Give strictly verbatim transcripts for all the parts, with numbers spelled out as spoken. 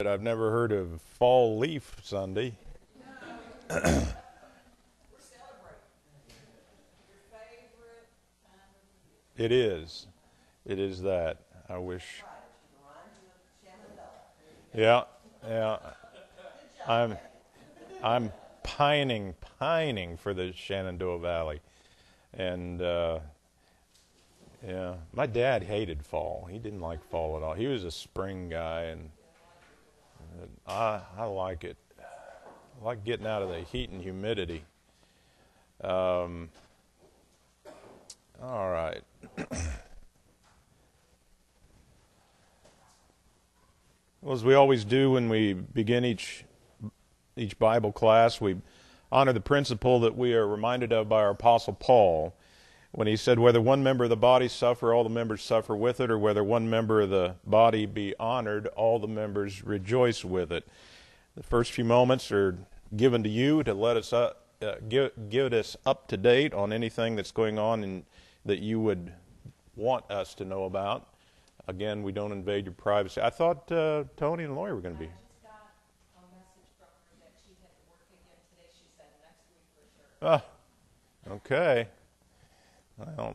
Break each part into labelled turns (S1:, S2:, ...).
S1: But I've never heard of Fall Leaf Sunday. It is. It is that. I wish. Yeah, yeah. I'm, I'm pining, pining for the Shenandoah Valley, and uh, yeah, my dad hated fall. He didn't like fall at all. He was a spring guy, and I, I like it. I like getting out of the heat and humidity. Um, all right. Well, as we always do when we begin each each Bible class, we honor the principle that we are reminded of by our Apostle Paul when he said, whether one member of the body suffer, all the members suffer with it, or whether one member of the body be honored, all the members rejoice with it. The first few moments are given to you to let us up, uh, give, give us up to date on anything that's going on and that you would want us to know about. Again, we don't invade your privacy. I thought uh, Tony and Lori were going to be.
S2: I just got a message from her that she had to work again today. She said next week for sure.
S1: Ah, okay. Well,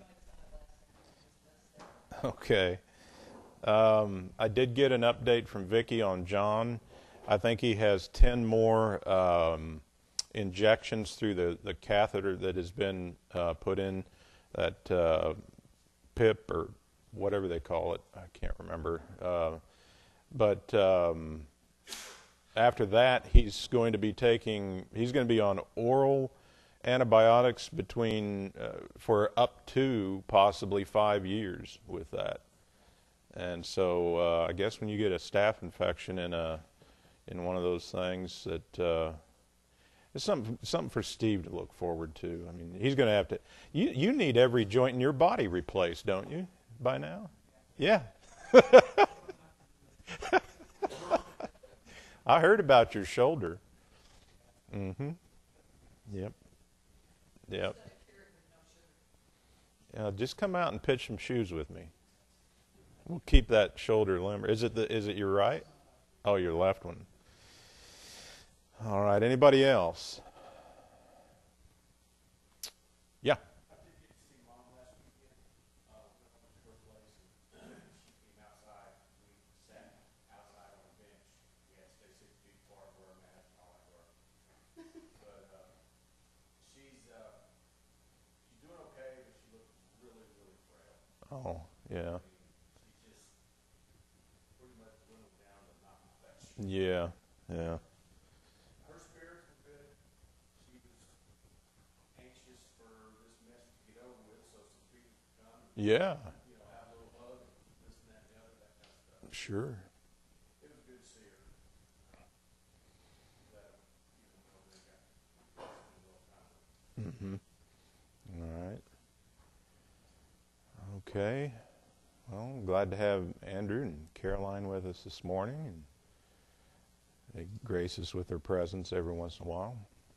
S1: okay. Um, I did get an update from Vicki on John. I think he has ten more um, injections through the, the catheter that has been uh, put in, that uh, P I P or whatever they call it. I can't remember. Uh, but um, after that, he's going to be taking, he's going to be on oral antibiotics between, uh, for up to possibly five years with that. And so uh, I guess when you get a staph infection in a, in one of those things, that uh, it's something, something for Steve to look forward to. I mean, he's going to have to, you, you need every joint in your body replaced, don't you? By now? Yeah. I heard about your shoulder. Mm-hmm. Yep. Yep. Yeah, just come out and pitch some shoes with me. We'll keep that shoulder limber. Is it the is it your right? Oh, your left one. All right. Anybody else? Yeah. Oh, yeah. Yeah, yeah.
S3: Her spirits were good. She was anxious for this mess to get over with, so some people could come and,
S1: Yeah,
S3: you know, have a little hug and this and that and the other, that kind of stuff.
S1: sure.
S3: It was good to see her. That, you know, over there got a little time.
S1: Mm-hmm. All right. Okay. Well, I'm glad to have Andrew and Caroline with us this morning, and they grace us with their presence every once in a while.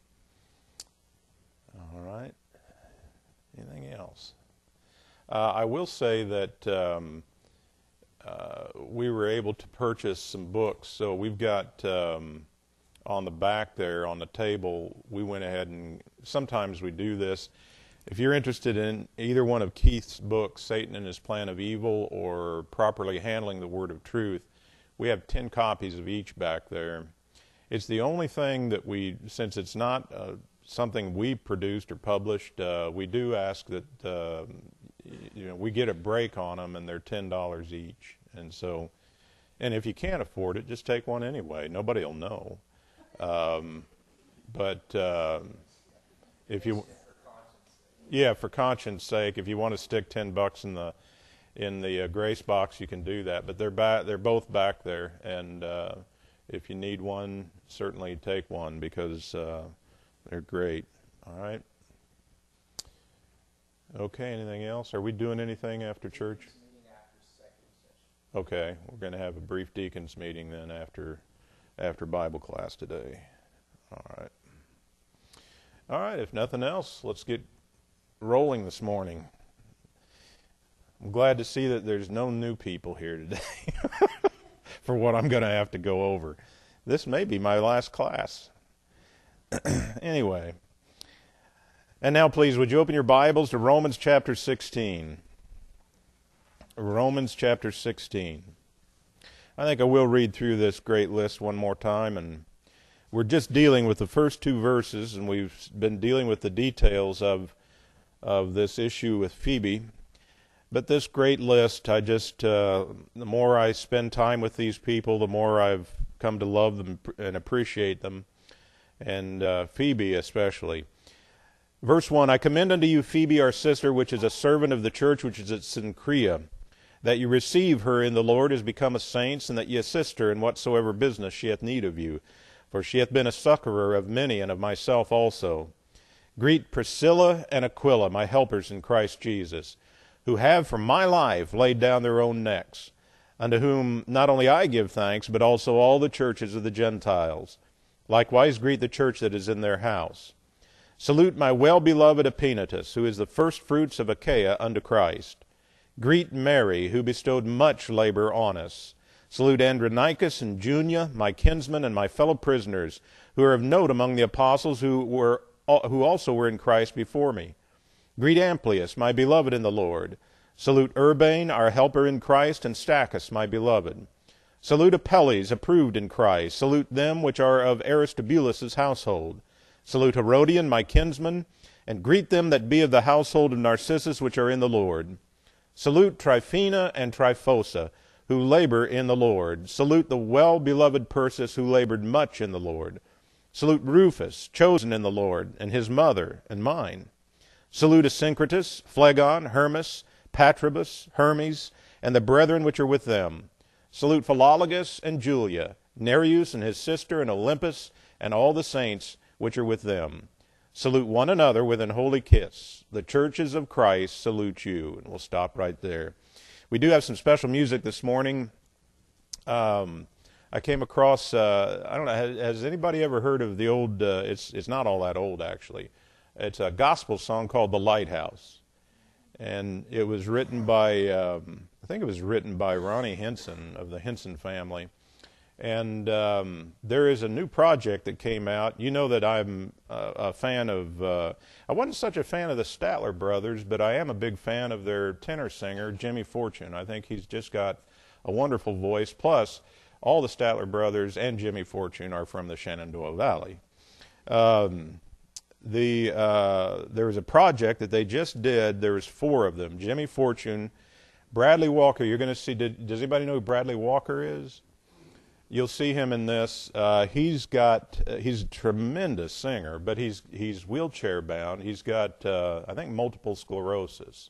S1: All right. Anything else? Uh, I will say that um, uh, we were able to purchase some books. So we've got um, on the back there on the table, we went ahead and sometimes we do this. If you're interested in either one of Keith's books, Satan and His Plan of Evil or Properly Handling the Word of Truth, we have ten copies of each back there. It's the only thing that we, since it's not uh, something we produced or published, uh, we do ask that uh, you know we get a break on them, and they're ten dollars each. And so, and if you can't afford it, just take one anyway. Nobody will know. Um, but uh, if you, yeah, for conscience sake, if you want to stick ten bucks in the in the uh, grace box, you can do that. But they're back, they're both back there, and uh, if you need one, certainly take one because uh, they're great. All right. Okay. Anything else? Are we doing anything after church? Okay, we're going to have a brief deacons meeting then after after Bible class today. All right. All right. If nothing else, let's get rolling this morning. I'm glad to see that there's no new people here today. for what I'm going to have to go over. This may be my last class. Anyway. And now, please, would you open your Bibles to Romans chapter sixteen? Romans chapter sixteen. I think I will read through this great list one more time, and we're just dealing with the first two verses, and we've been dealing with the details of of this issue with Phoebe. But this great list, I just, uh, the more I spend time with these people, the more I've come to love them and appreciate them, and uh, Phoebe especially. Verse one, I commend unto you Phoebe, our sister, which is a servant of the church which is at Cenchrea, that you receive her in the Lord as become a saints, and that ye assist her in whatsoever business she hath need of you. For she hath been a succorer of many, and of myself also. Greet Priscilla and Aquila, my helpers in Christ Jesus, who have for my life laid down their own necks, unto whom not only I give thanks, but also all the churches of the Gentiles. Likewise greet the church that is in their house. Salute my well-beloved Epaenetus, who is the firstfruits of Achaia unto Christ. Greet Mary, who bestowed much labor on us. Salute Andronicus and Junia, my kinsmen and my fellow prisoners, who are of note among the apostles, who were who also were in Christ before me. Greet Amplias, my beloved in the Lord. Salute Urbane, our helper in Christ, and Stachys, my beloved. Salute Apelles, approved in Christ. Salute them which are of Aristobulus' household. Salute Herodion, my kinsman, and greet them that be of the household of Narcissus, which are in the Lord. Salute Tryphena and Tryphosa, who labor in the Lord. Salute the well-beloved Persis, who labored much in the Lord. Salute Rufus, chosen in the Lord, and his mother, and mine. Salute Asyncritus, Phlegon, Hermas, Patrobus, Hermes, and the brethren which are with them. Salute Philologus and Julia, Nereus and his sister, and Olympus, and all the saints which are with them. Salute one another with an holy kiss. The churches of Christ salute you. And we'll stop right there. We do have some special music this morning. Um, I came across, uh, I don't know, has, has anybody ever heard of the old, uh, it's, it's not all that old actually. It's a gospel song called The Lighthouse. And it was written by, um, I think it was written by Ronnie Henson of the Henson family. And um, there is a new project that came out. You know that I'm uh, a fan of, uh, I wasn't such a fan of the Statler brothers, but I am a big fan of their tenor singer, Jimmy Fortune. I think he's just got a wonderful voice. Plus, all the Statler brothers and Jimmy Fortune are from the Shenandoah Valley. Um, the uh, there was a project that they just did. There was four of them. Jimmy Fortune, Bradley Walker. You're going to see, did, does anybody know who Bradley Walker is? You'll see him in this. Uh, he's got, uh, he's a tremendous singer, but he's he's wheelchair bound. He's got, uh, I think, multiple sclerosis,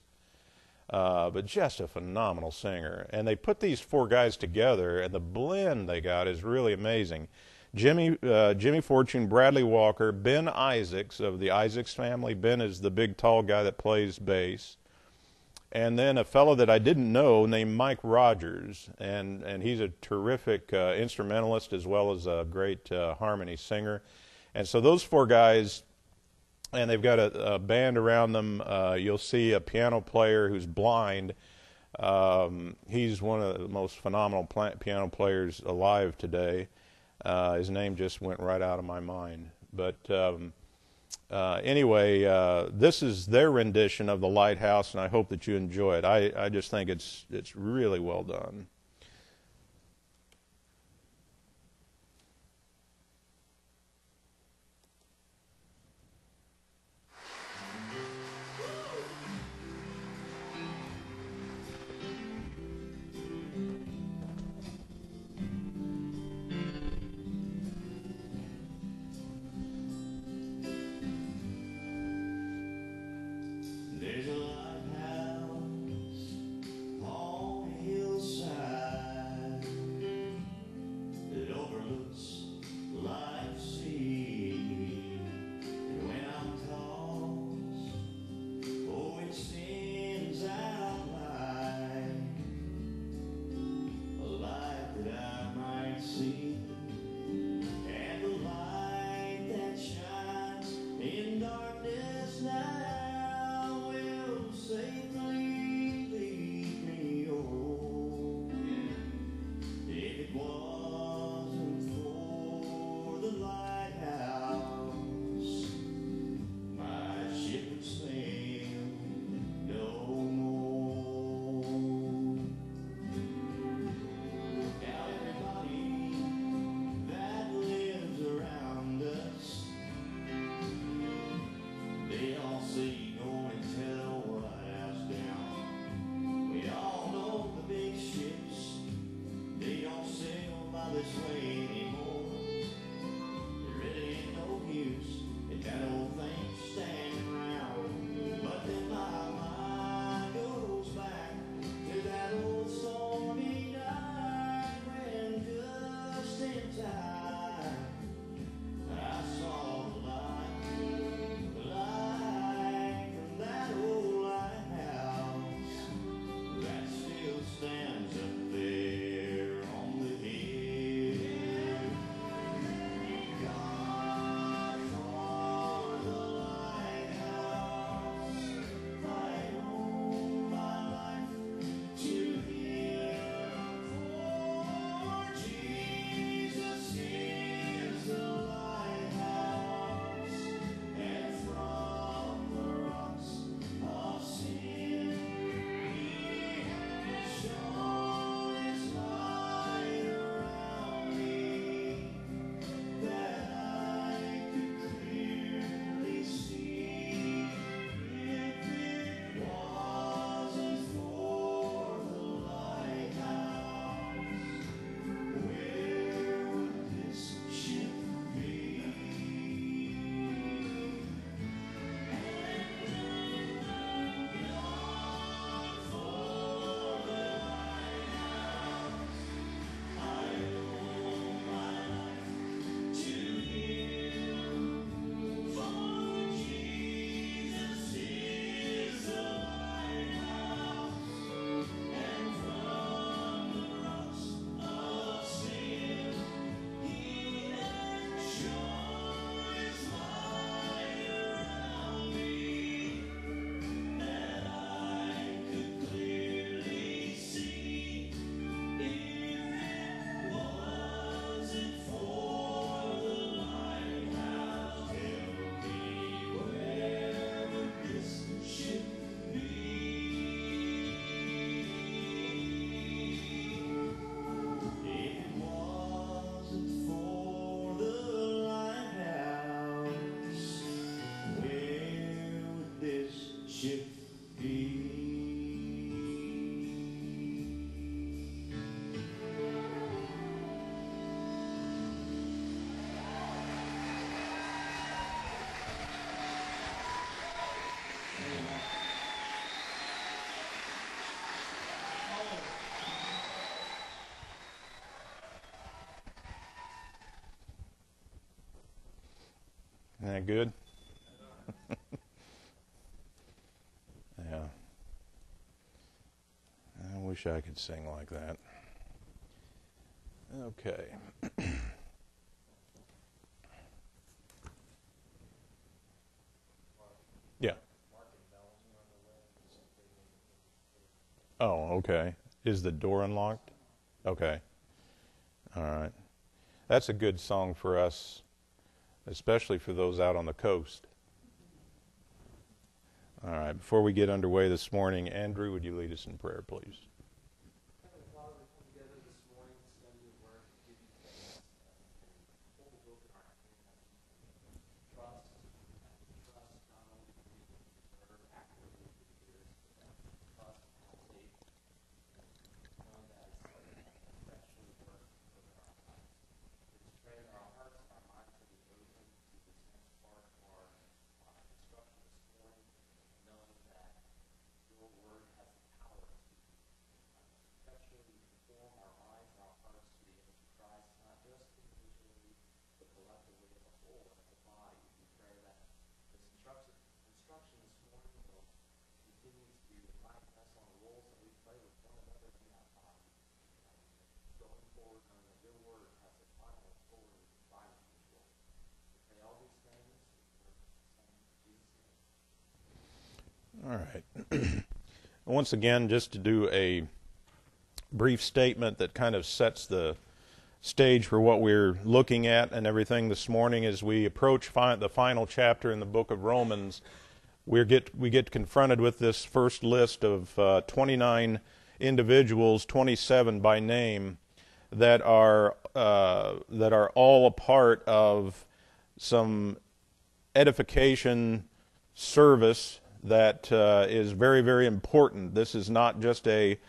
S1: uh, but just a phenomenal singer. And they put these four guys together, and the blend they got is really amazing. Jimmy uh, Jimmy Fortune, Bradley Walker, Ben Isaacs of the Isaacs family. Ben is the big tall guy that plays bass. And then a fellow that I didn't know named Mike Rogers, and, and he's a terrific uh, instrumentalist as well as a great uh, harmony singer. And so those four guys, and they've got a, a band around them. Uh, you'll see a piano player who's blind. Um, he's one of the most phenomenal piano players alive today. Uh, his name just went right out of my mind. But um, uh, anyway, uh, this is their rendition of The Lighthouse, and I hope that you enjoy it. I, I just think it's it's really well done.
S4: There's a lighthouse on a hillside.
S1: Isn't that good? Yeah. I wish I could sing like that. Okay. Yeah. Oh, okay. Is the door unlocked? Okay. All right. That's a good song for us, especially for those out on the coast. All right. Before we get underway this morning, Andrew, would you lead us in prayer, please?
S3: Heavenly Father, we come together this morning to study your word, to give you thanks, and hold the book in our hand as we trust, and we trust not only to read the word accurately through the years, but that we trust and have faith, and knowing that it's effectually work within our lives. We just pray that our hearts and our minds will be open to this next part of our uh, instruction this morning, knowing that your word has the power to effectually inform our minds and our hearts to the image of Christ, not just individually, but collectively as a whole, as a body. We pray that this instruction, instruction this morning will continue to enlighten us on the roles that we play with one another in that body. Um, going forward, knowing that your word has the final authority and final control. We pray all these things in your Son, Jesus' name.
S1: All right. Once again, just to do a brief statement that kind of sets the stage for what we're looking at and everything this morning as we approach fi- the final chapter in the book of Romans. We get we get confronted with this first list of uh, twenty-nine individuals, twenty-seven by name, that are uh, that are all a part of some edification service that uh, is very, very important. This is not just a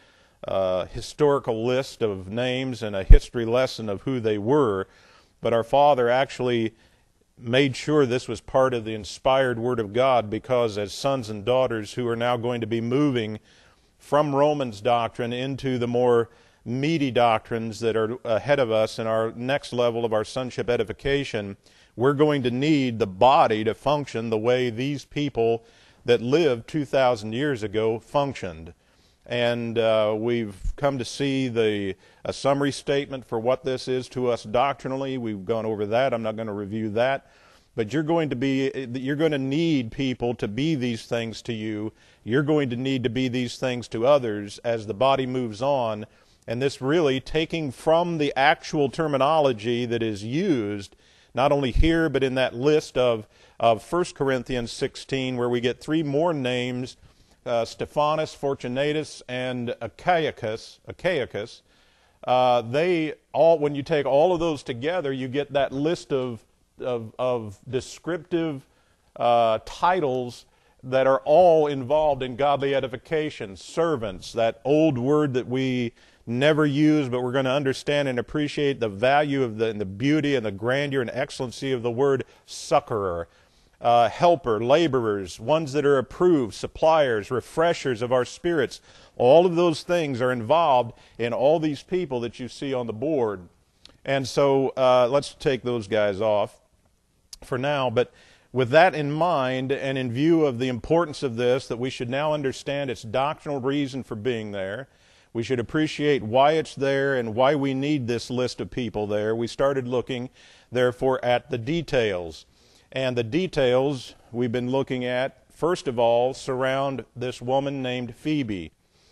S1: uh, historical list of names and a history lesson of who they were, but our Father actually made sure this was part of the inspired Word of God, because as sons and daughters who are now going to be moving from Romans doctrine into the more meaty doctrines that are ahead of us in our next level of our sonship edification, we're going to need the body to function the way these people that lived two thousand years ago functioned. And uh, we've come to see the a summary statement for what this is to us doctrinally. We've gone over that. I'm not going to review that. But you're going to be, you're going to need people to be these things to you. You're going to need to be these things to others as the body moves on. And this really taking from the actual terminology that is used, not only here, but in that list of, of First Corinthians sixteen, where we get three more names, uh, Stephanas, Fortunatus, and Achaicus. Achaicus. Uh, they all, when you take all of those together, you get that list of Of, of descriptive uh, titles that are all involved in godly edification. Servants, that old word that we never use, but we're going to understand and appreciate the value of the, and the beauty and the grandeur and excellency of the word succorer. Uh, helper, laborers, ones that are approved, suppliers, refreshers of our spirits. All of those things are involved in all these people that you see on the board. And so uh, let's take those guys off for now, but with that in mind and in view of the importance of this, that we should now understand its doctrinal reason for being there, we should appreciate why it's there and why we need this list of people there. We started looking, therefore, at the details. And the details we've been looking at, first of all, surround this woman named Phoebe.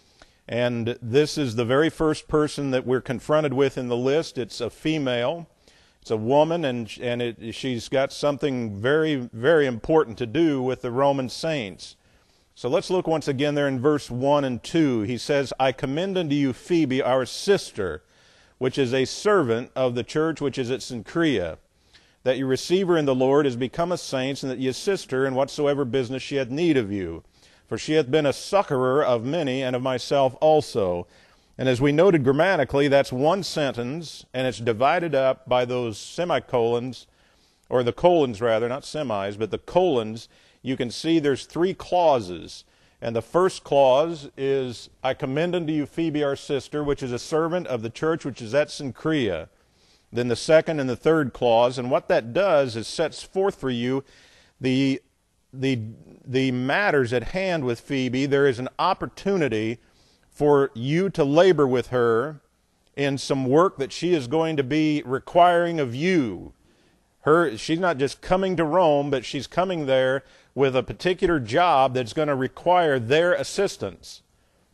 S1: And this is the very first person that we're confronted with in the list. It's a female. It's a woman, and and it, she's got something very, very important to do with the Roman saints. So let's look once again there in verse one and two. He says, I commend unto you Phoebe, our sister, which is a servant of the church which is at Cenchrea, that you receive her in the Lord as become a saint, and that ye assist her in whatsoever business she hath need of you. For she hath been a succorer of many, and of myself also. And as we noted grammatically, that's one sentence, and it's divided up by those semicolons, or the colons rather, not semis, but the colons. You can see there's three clauses. And the first clause is, I commend unto you Phoebe our sister, which is a servant of the church which is at Cenchrea. Then the second and the third clause, and what that does is sets forth for you the, the, the matters at hand with Phoebe. There is an opportunity for you to labor with her in some work that she is going to be requiring of you. Her, she's not just coming to Rome, but she's coming there with a particular job that's going to require their assistance.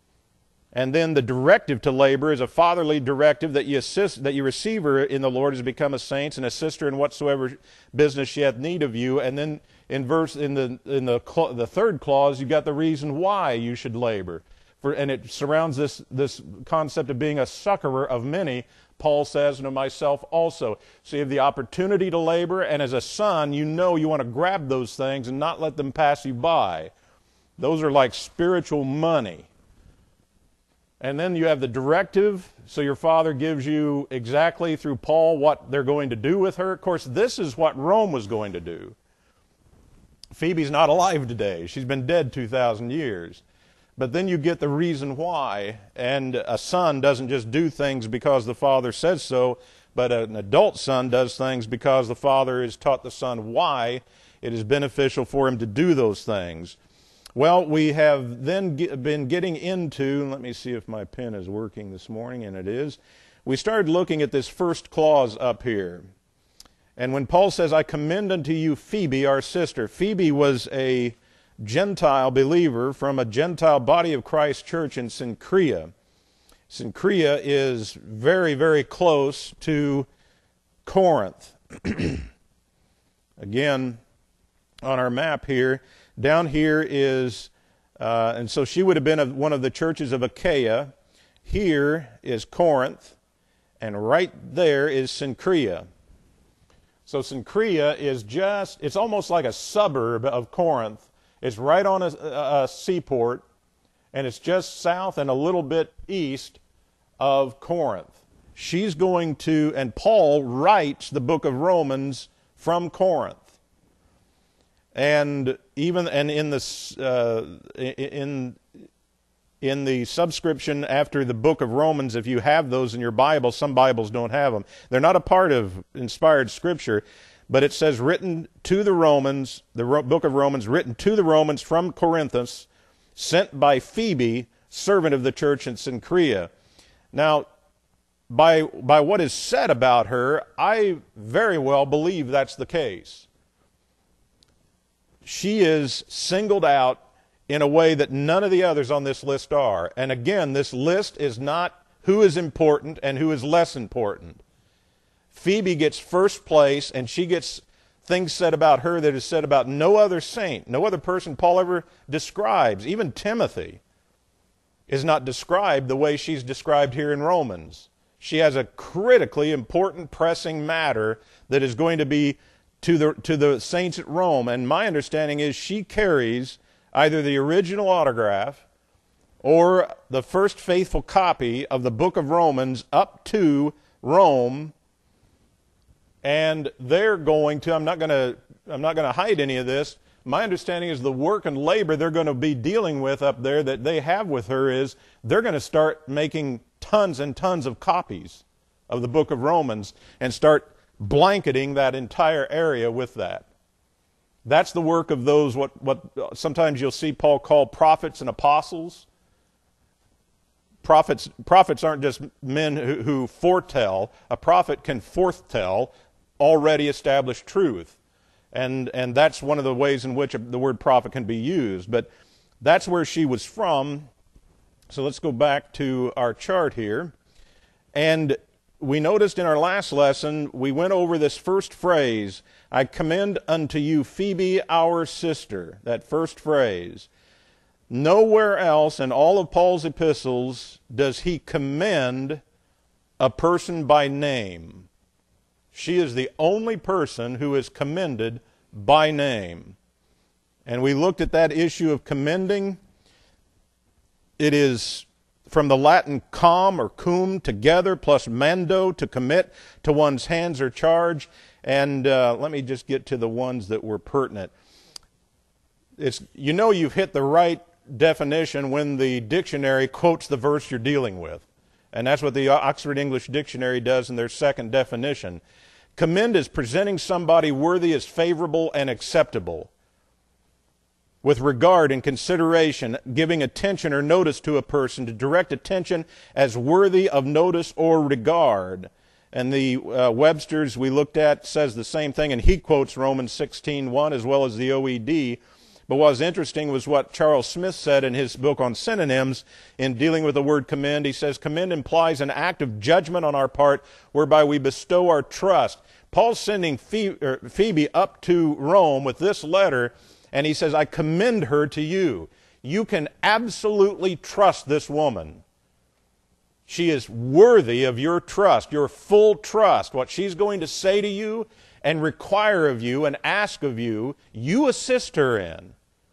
S1: And then the directive to labor is a fatherly directive that you assist, that you receive her in the Lord as become a saint, and assist her in whatsoever business she hath need of you. And then in verse in the in the the third clause, you've got the reason why you should labor. For, and it surrounds this, this concept of being a succorer of many. Paul says, and of myself also. So you have the opportunity to labor, and as a son, you know you want to grab those things and not let them pass you by. Those are like spiritual money. And then you have the directive, so your father gives you exactly through Paul what they're going to do with her. Of course, this is what Rome was going to do. Phoebe's not alive today. She's been dead two thousand years. But then you get the reason why, and a son doesn't just do things because the father says so, but an adult son does things because the father has taught the son why it is beneficial for him to do those things. Well, we have then get, been getting into, let me see if my pen is working this morning, and it is. We started looking at this first clause up here. And when Paul says, I commend unto you Phoebe, our sister, Phoebe was a Gentile believer from a Gentile body of Christ church in Cenchrea. Cenchrea is very, very close to Corinth. Again, on our map here, down here is, uh, and so she would have been of one of the churches of Achaia. Here is Corinth, and right there is Cenchrea. So Cenchrea is just, it's almost like a suburb of Corinth. It's right on a, a, a seaport, and it's just south and a little bit east of Corinth. She's going to, and Paul writes the book of Romans from Corinth. And even, and in this, uh, in, in the subscription after the book of Romans, if you have those in your Bible, some Bibles don't have them. They're not a part of inspired Scripture, but it says written to the Romans, the book of Romans, written to the Romans from Corinthus, sent by Phoebe, servant of the church in Cenchrea. Now, by, by what is said about her, I very well believe that's the case. She is singled out in a way that none of the others on this list are. And again, this list is not who is important and who is less important. Phoebe gets first place, and she gets things said about her that is said about no other saint, no other person Paul ever describes. Even Timothy is not described the way she's described here in Romans. She has a critically important, pressing matter that is going to be to the, to the saints at Rome. And my understanding is she carries either the original autograph or the first faithful copy of the book of Romans up to Rome. And they're going to, I'm not going to, I'm not going to hide any of this. My understanding is the work and labor they're going to be dealing with up there that they have with her is they're going to start making tons and tons of copies of the book of Romans and start blanketing that entire area with that. That's the work of those, what, what sometimes you'll see Paul call prophets and apostles. Prophets, prophets aren't just men who, who foretell. A prophet can forthtell already established truth. And, and that's one of the ways in which the word prophet can be used. But that's where she was from. So let's go back to our chart here. And we noticed in our last lesson, we went over this first phrase, I commend unto you Phoebe, our sister. That first phrase. Nowhere else in all of Paul's epistles does he commend a person by name. She is the only person who is commended by name. And we looked at that issue of commending. It is from the Latin com or cum, together, plus mando, to commit to one's hands or charge. And uh, let me just get to the ones that were pertinent. It's, you know you've hit the right definition when the dictionary quotes the verse you're dealing with. And that's what the Oxford English Dictionary does in their second definition. Commend is presenting somebody worthy as favorable and acceptable, with regard and consideration, giving attention or notice to a person, to direct attention as worthy of notice or regard. And the uh, Webster's we looked at says the same thing, and he quotes Romans sixteen one as well as the O E D. But what was interesting was what Charles Smith said in his book on synonyms in dealing with the word commend. He says, commend implies an act of judgment on our part whereby we bestow our trust. Paul's sending Phoebe up to Rome with this letter, and he says, I commend her to you. You can absolutely trust this woman. She is worthy of your trust, your full trust. What she's going to say to you and require of you and ask of you, you assist her in.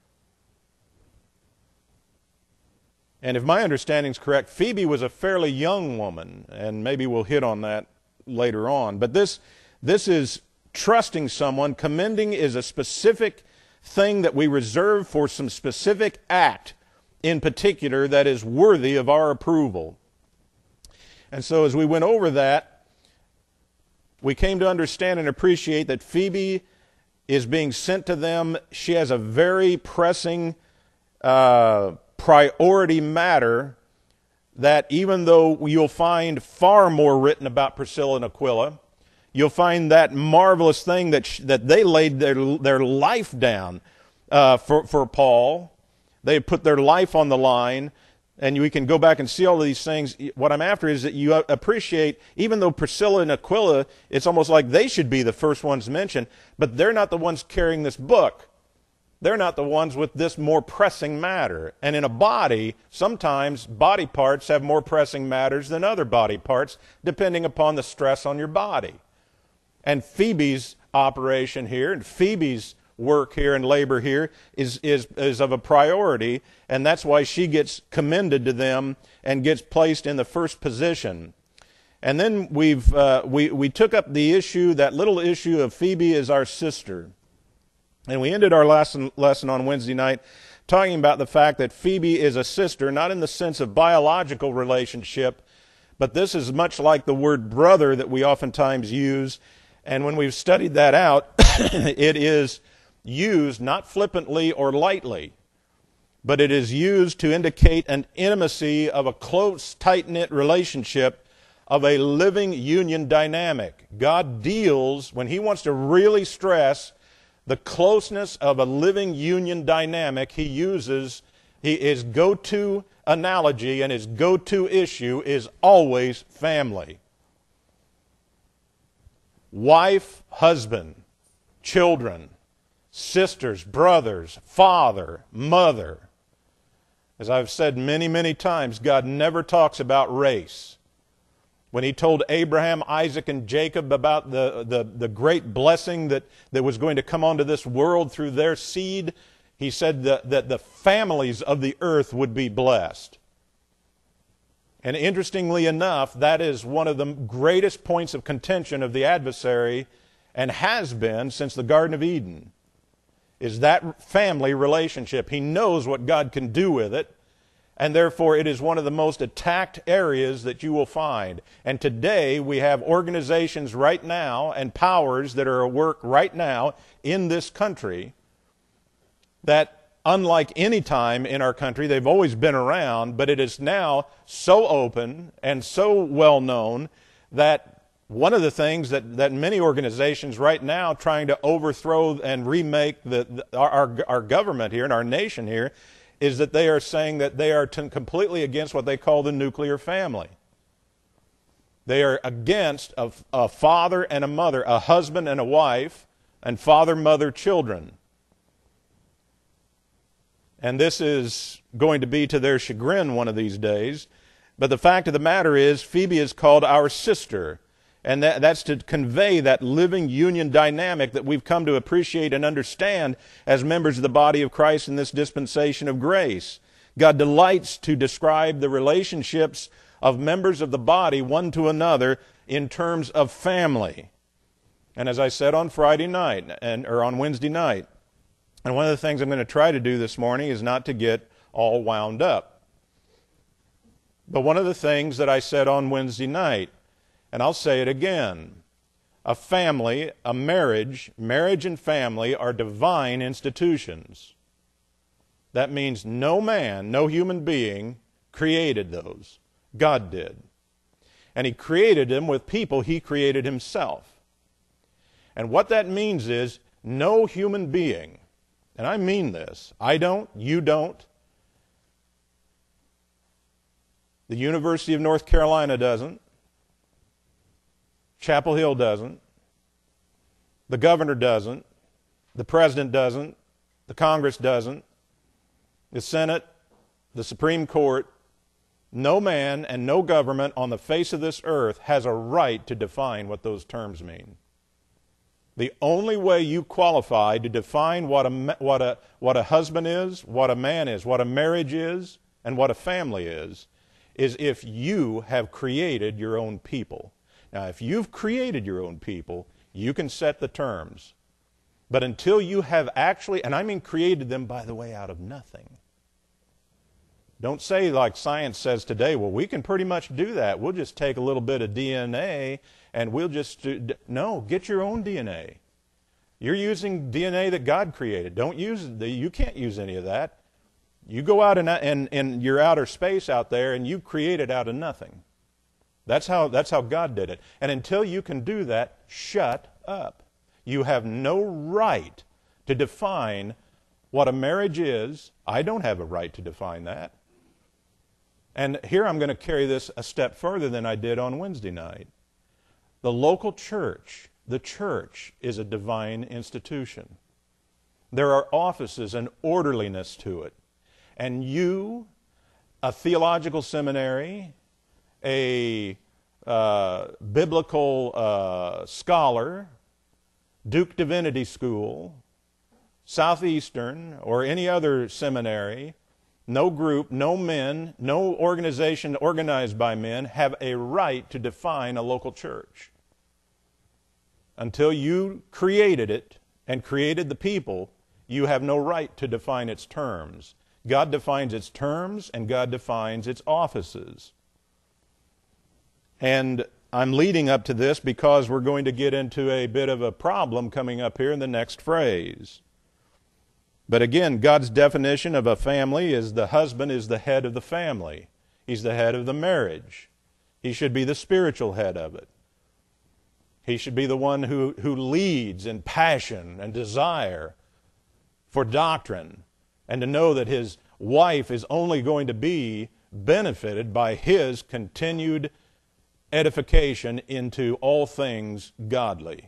S1: And if my understanding is correct, Phoebe was a fairly young woman, and maybe we'll hit on that later on. But this, this is trusting someone. Commending is a specific thing that we reserve for some specific act in particular that is worthy of our approval. And so as we went over that, we came to understand and appreciate that Phoebe is being sent to them. She has a very pressing uh, priority matter that even though you'll find far more written about Priscilla and Aquila, you'll find that marvelous thing that sh- that they laid their their life down uh, for for Paul. They put their life on the line, and we can go back and see all of these things. What I'm after is that you appreciate, even though Priscilla and Aquila, it's almost like they should be the first ones mentioned, but they're not the ones carrying this book. They're not the ones with this more pressing matter. And in a body, sometimes body parts have more pressing matters than other body parts, depending upon the stress on your body. And Phoebe's operation here, and Phoebe's work here and labor here is, is, is of a priority, and that's why she gets commended to them and gets placed in the first position. And then we've, uh, we, we took up the issue, that little issue of Phoebe is our sister. And we ended our lesson, lesson on Wednesday night talking about the fact that Phoebe is a sister, not in the sense of biological relationship, but this is much like the word brother that we oftentimes use. And when we've studied that out, it is used not flippantly or lightly, but it is used to indicate an intimacy of a close, tight-knit relationship of a living union dynamic. God deals, when He wants to really stress the closeness of a living union dynamic, He uses, he, his go-to analogy and his go-to issue is always family. Wife, husband, children, sisters, brothers, father, mother. As I've said many, many times, God never talks about race. When He told Abraham, Isaac, and Jacob about the, the, the great blessing that, that was going to come onto this world through their seed, He said that, that the families of the earth would be blessed. And interestingly enough, that is one of the greatest points of contention of the adversary, and has been since the Garden of Eden, is that family relationship. He knows what God can do with it, and therefore it is one of the most attacked areas that you will find. And today we have organizations right now and powers that are at work right now in this country that, unlike any time in our country, they've always been around, but it is now so open and so well known that one of the things that, that many organizations right now trying to overthrow and remake the, the, our, our government here and our nation here is that they are saying that they are t- completely against what they call the nuclear family. They are against a, a father and a mother, a husband and a wife, and father, mother, children. And this is going to be to their chagrin one of these days. But the fact of the matter is, Phoebe is called our sister. And that, that's to convey that living union dynamic that we've come to appreciate and understand as members of the body of Christ in this dispensation of grace. God delights to describe the relationships of members of the body one to another in terms of family. And as I said on Friday night, and or on Wednesday night, and one of the things I'm going to try to do this morning is not to get all wound up. But one of the things that I said on Wednesday night, and I'll say it again, a family, a marriage, marriage and family are divine institutions. That means no man, no human being created those. God did. And He created them with people He created Himself. And what that means is no human being, and I mean this, I don't, you don't, the University of North Carolina doesn't, Chapel Hill doesn't, the governor doesn't, the president doesn't, the Congress doesn't, the Senate, the Supreme Court, no man and no government on the face of this earth has a right to define what those terms mean. The only way you qualify to define what a, what a, what a husband is, what a man is, what a marriage is, and what a family is, is if you have created your own people. Now, if you've created your own people, you can set the terms. But until you have actually, and I mean created them, by the way, out of nothing. Don't say like science says today, well, we can pretty much do that. We'll just take a little bit of D N A and we'll just, do, no, get your own D N A. You're using D N A that God created. Don't use, the, you can't use any of that. You go out in, in, in your outer space out there and you create it out of nothing. That's how, that's how God did it. And until you can do that, shut up. You have no right to define what a marriage is. I don't have a right to define that. And here I'm going to carry this a step further than I did on Wednesday night. The local church, the church, is a divine institution. There are offices and orderliness to it. And you, a theological seminary, a uh, biblical uh, scholar, Duke Divinity School, Southeastern, or any other seminary, no group, no men, no organization organized by men have a right to define a local church. Until you created it and created the people, you have no right to define its terms. God defines its terms and God defines its offices. And I'm leading up to this because we're going to get into a bit of a problem coming up here in the next phrase. But again, God's definition of a family is the husband is the head of the family. He's the head of the marriage. He should be the spiritual head of it. He should be the one who, who leads in passion and desire for doctrine, and to know that his wife is only going to be benefited by his continued edification into all things godly.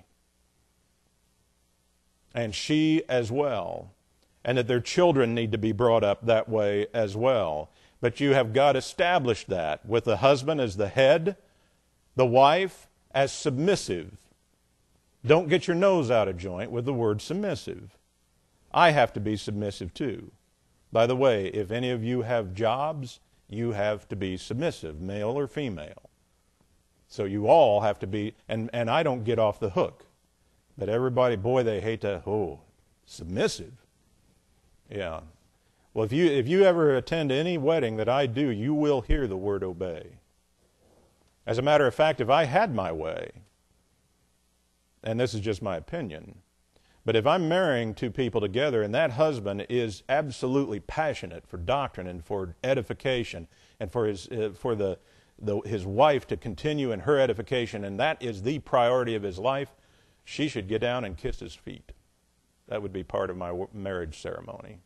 S1: And she as well. And that their children need to be brought up that way as well. But you have God established that with the husband as the head, the wife as submissive. Don't get your nose out of joint with the word submissive. I have to be submissive too. By the way, if any of you have jobs, you have to be submissive, male or female. So you all have to be, and, and I don't get off the hook. But everybody, boy, they hate to, oh, submissive. Yeah. Well, if you if you ever attend any wedding that I do, you will hear the word obey. As a matter of fact, if I had my way, and this is just my opinion, but if I'm marrying two people together and that husband is absolutely passionate for doctrine and for edification and for his uh, for the, the his wife to continue in her edification, and that is the priority of his life, she should get down and kiss his feet. That would be part of my marriage ceremony.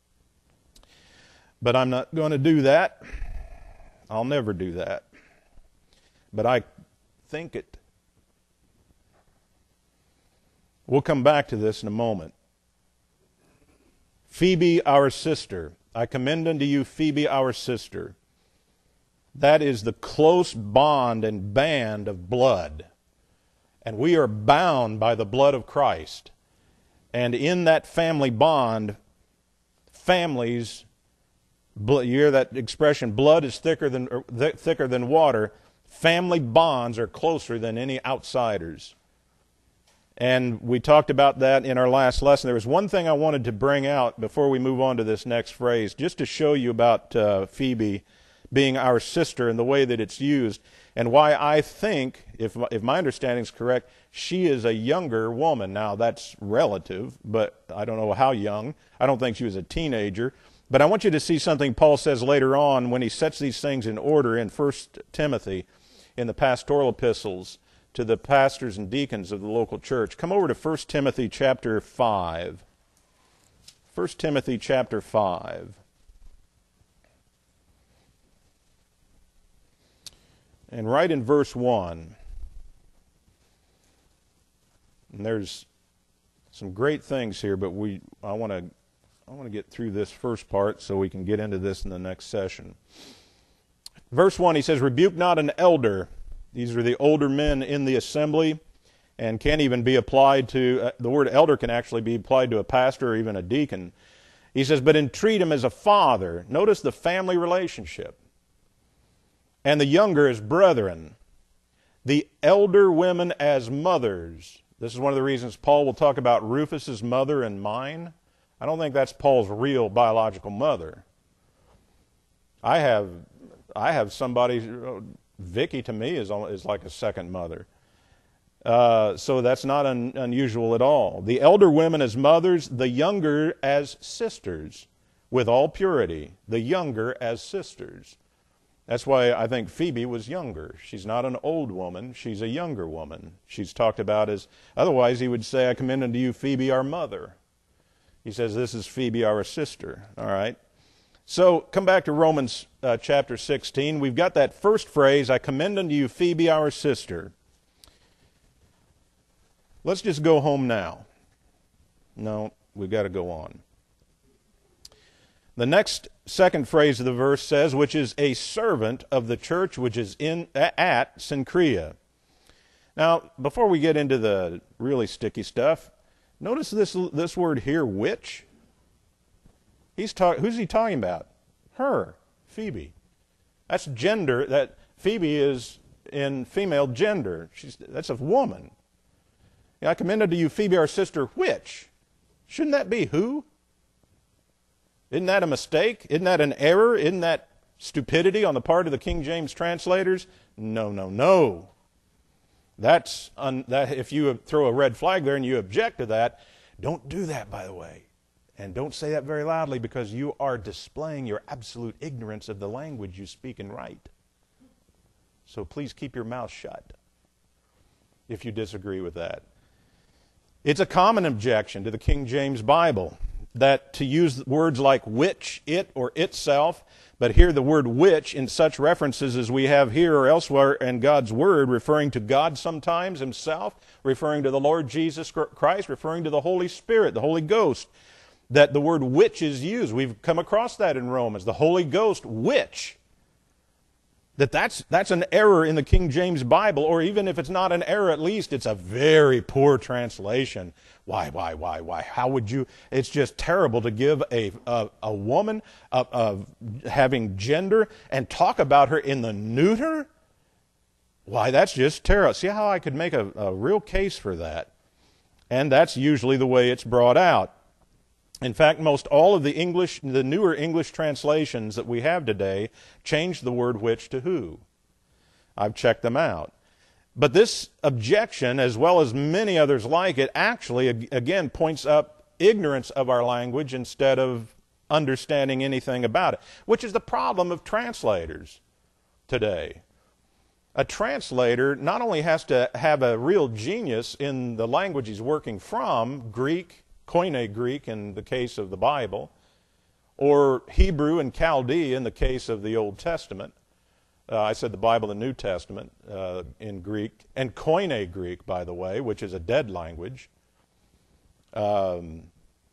S1: But I'm not going to do that. I'll never do that. But I think it. We'll come back to this in a moment. Phoebe, our sister. I commend unto you Phoebe, our sister. That is the close bond and band of blood. And we are bound by the blood of Christ. And in that family bond, families, you hear that expression, blood is thicker than, th- thicker than water. Family bonds are closer than any outsiders. And we talked about that in our last lesson. There was one thing I wanted to bring out before we move on to this next phrase, just to show you about uh, Phoebe being our sister and the way that it's used, and why I think, if if my understanding is correct, she is a younger woman. Now, that's relative, but I don't know how young. I don't think she was a teenager. But I want you to see something Paul says later on when he sets these things in order in First Timothy, in the pastoral epistles to the pastors and deacons of the local church. Come over to First Timothy chapter five. First Timothy chapter five. And right in verse one, and there's some great things here, but we I want to I want to get through this first part so we can get into this in the next session. Verse one, he says, "Rebuke not an elder." These are the older men in the assembly, and can't even be applied to, uh, the word elder can actually be applied to a pastor or even a deacon. He says, "But entreat him as a father." Notice the family relationship. "And the younger as brethren, the elder women as mothers." This is one of the reasons Paul will talk about Rufus's mother and mine. I don't think that's Paul's real biological mother. I have, I have somebody, Vicky to me is is like a second mother. Uh, so that's not un, unusual at all. "The elder women as mothers, the younger as sisters, with all purity." The younger as sisters. That's why I think Phoebe was younger. She's not an old woman. She's a younger woman. She's talked about as, otherwise he would say, "I commend unto you Phoebe, our mother." He says, this is Phoebe, our sister. All right. So come back to Romans uh, chapter sixteen. We've got that first phrase, "I commend unto you Phoebe, our sister." Let's just go home now. No, we've got to go on. The next second phrase of the verse says, "which is a servant of the church which is in at Cenchrea." Now, before we get into the really sticky stuff, Notice this, this word here, which. He's talk, who's he talking about? Her, Phoebe. That's gender. That Phoebe is in female gender. She's, that's a woman. Yeah, I commend unto you Phoebe, our sister, which. Shouldn't that be who? Isn't that a mistake? Isn't that an error? Isn't that stupidity on the part of the King James translators? No, no, no. That's un, that. If you throw a red flag there and you object to that, don't do that, by the way. And don't say that very loudly, because you are displaying your absolute ignorance of the language you speak and write. So please keep your mouth shut if you disagree with that. It's a common objection to the King James Bible that to use words like which, it, or itself, but here the word which in such references as we have here or elsewhere in God's Word, referring to God sometimes Himself, referring to the Lord Jesus Christ, referring to the Holy Spirit, the Holy Ghost, that the word which is used. We've come across that in Romans, the Holy Ghost, which. That that's, that's an error in the King James Bible, or even if it's not an error, at least it's a very poor translation. Why, why, why, why? How would you? It's just terrible to give a, a, a woman a, a, having gender and talk about her in the neuter? Why, that's just terrible. See how I could make a, a real case for that? And that's usually the way it's brought out. In fact, most all of the English, the newer English translations that we have today change the word which to who. I've checked them out. But this objection, as well as many others like it, actually, again, points up ignorance of our language instead of understanding anything about it, which is the problem of translators today. A translator not only has to have a real genius in the language he's working from, Greek, Koine Greek in the case of the Bible, or Hebrew and Chaldee in the case of the Old Testament. Uh, I said the Bible, the New Testament uh, in Greek, and Koine Greek, by the way, which is a dead language. Um,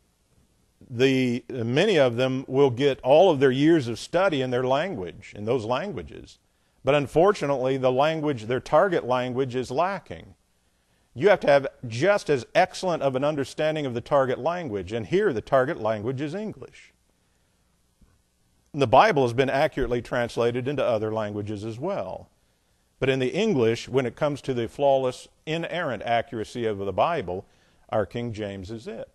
S1: the many of them will get all of their years of study in their language, in those languages. But unfortunately, the language, their target language, is lacking. You have to have just as excellent of an understanding of the target language, and here the target language is English. The Bible has been accurately translated into other languages as well. But in the English, when it comes to the flawless, inerrant accuracy of the Bible, our King James is it.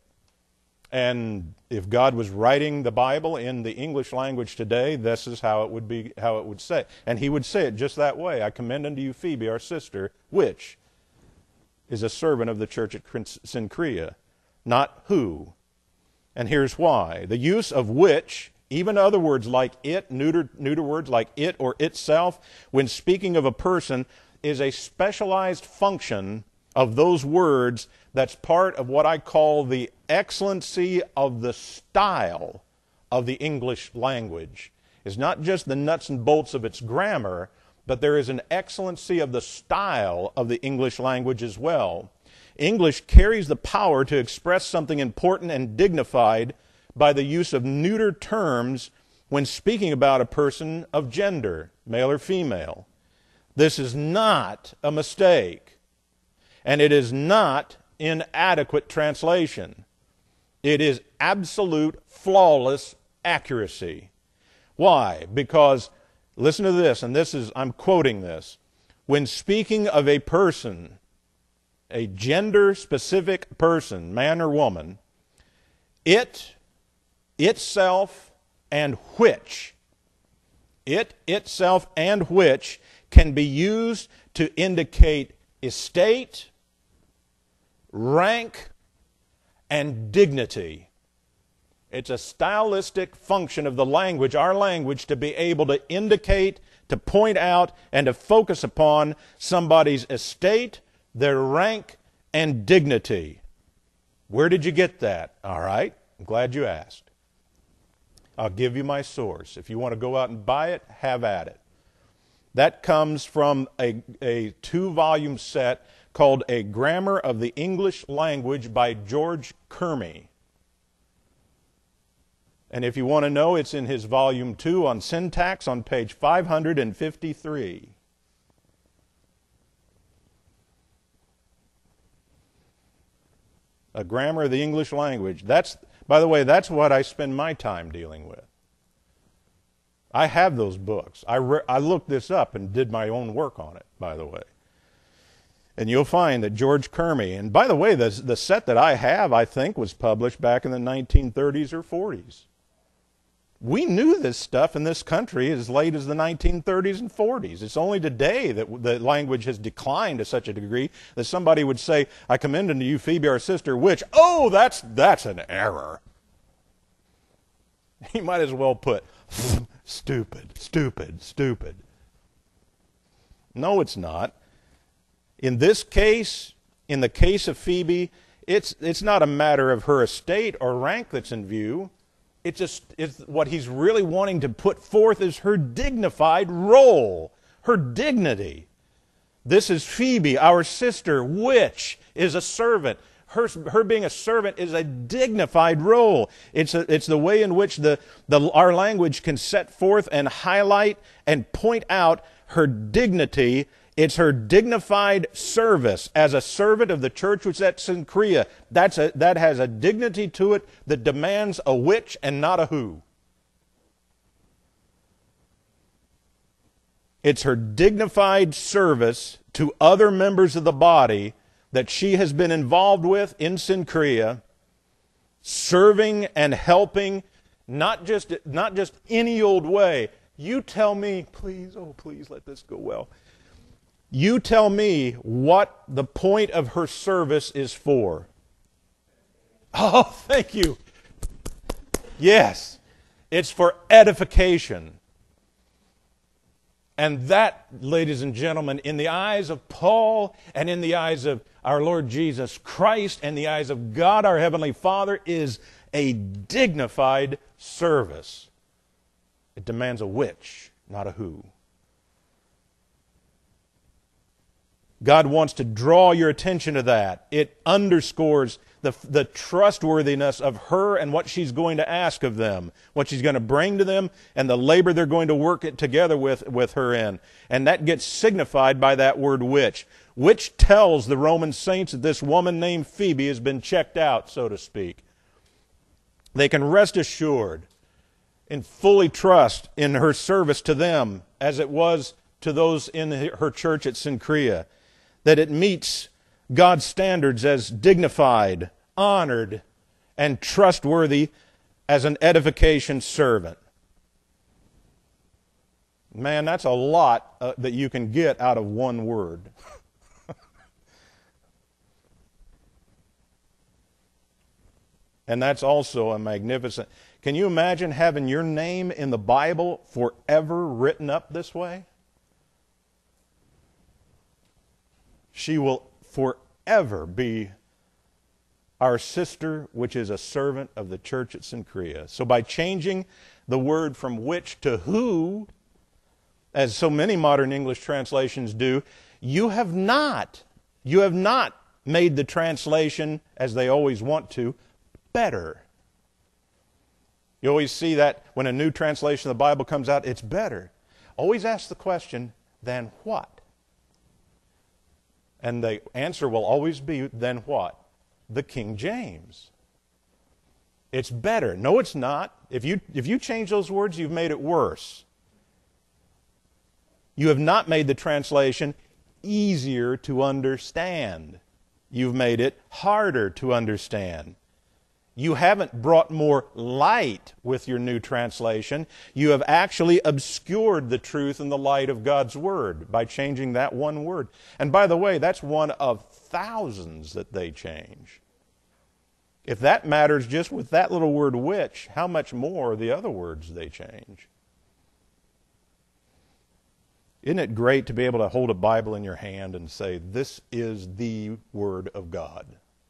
S1: And if God was writing the Bible in the English language today, this is how it would be, how it would say. And he would say it just that way. I commend unto you Phoebe, our sister, which is a servant of the church at Cenchrea, not who. And here's why. The use of which, even other words like it, neuter, neuter words like it or itself, when speaking of a person, is a specialized function of those words that's part of what I call the excellency of the style of the English language. It's not just the nuts and bolts of its grammar, but there is an excellency of the style of the English language as well. English carries the power to express something important and dignified by the use of neuter terms when speaking about a person of gender, male or female. This is not a mistake, and it is not inadequate translation. It is absolute, flawless accuracy. Why? Because listen to this, and this is, I'm quoting this. When speaking of a person, a gender-specific person, man or woman, it, itself, and which, it, itself, and which can be used to indicate estate, rank, and dignity. It's a stylistic function of the language, our language, to be able to indicate, to point out, and to focus upon somebody's estate, their rank, and dignity. Where did you get that? All right, I'm glad you asked. I'll give you my source. If you want to go out and buy it, have at it. That comes from a, a two-volume set called A Grammar of the English Language by George Kermey. And if you want to know, it's in his volume two on syntax on page five hundred fifty-three. A Grammar of the English Language. That's, by the way, that's what I spend my time dealing with. I have those books. I, re- I looked this up and did my own work on it, by the way. And you'll find that George Kermey, and by the way, the, the set that I have, I think, was published back in the nineteen thirties or forties. We knew this stuff in this country as late as the nineteen thirties and forties. It's only today that the language has declined to such a degree that somebody would say, I commend unto you Phoebe our sister, which, oh, that's, that's an error. He might as well put, stupid, stupid, stupid. No, it's not. In this case, in the case of Phoebe, it's, it's not a matter of her estate or rank that's in view. It's just it's what he's really wanting to put forth is her dignified role, her dignity. This is Phoebe, our sister, which is a servant. Her, her being a servant is a dignified role. It's, a, it's the way in which the, the, our language can set forth and highlight and point out her dignity. It's her dignified service as a servant of the church which is at Cenchrea. That's a, that has a dignity to it that demands a which and not a who. It's her dignified service to other members of the body that she has been involved with in Cenchrea, serving and helping, not just, not just any old way. You tell me, please, oh please let this go well. You tell me what the point of her service is for. Oh, thank you. Yes, it's for edification. And that, ladies and gentlemen, in the eyes of Paul and in the eyes of our Lord Jesus Christ and the eyes of God, our Heavenly Father, is a dignified service. It demands a which, not a who. God wants to draw your attention to that. It underscores the, the trustworthiness of her and what she's going to ask of them, what she's going to bring to them, and the labor they're going to work it together with, with her in. And that gets signified by that word which, which tells the Roman saints that this woman named Phoebe has been checked out, so to speak. They can rest assured and fully trust in her service to them as it was to those in her church at Cenchrea, that it meets God's standards as dignified, honored, and trustworthy as an edification servant. Man, that's a lot uh, that you can get out of one word. And that's also a magnificent... Can you imagine having your name in the Bible forever written up this way? She will forever be our sister, which is a servant of the church at Cenchrea. So by changing the word from which to who, as so many modern English translations do, you have not, you have not made the translation, as they always want to, better. You always see that when a new translation of the Bible comes out, it's better. Always ask the question, then what? And the answer will always be, then what? The King James. It's better. No, it's not. If you, if you change those words, you've made it worse. You have not made the translation easier to understand. You've made it harder to understand. You haven't brought more light with your new translation. You have actually obscured the truth and the light of God's Word by changing that one word. And by the way, that's one of thousands that they change. If that matters just with that little word which, how much more the other words they change? Isn't it great to be able to hold a Bible in your hand and say, this is the Word of God?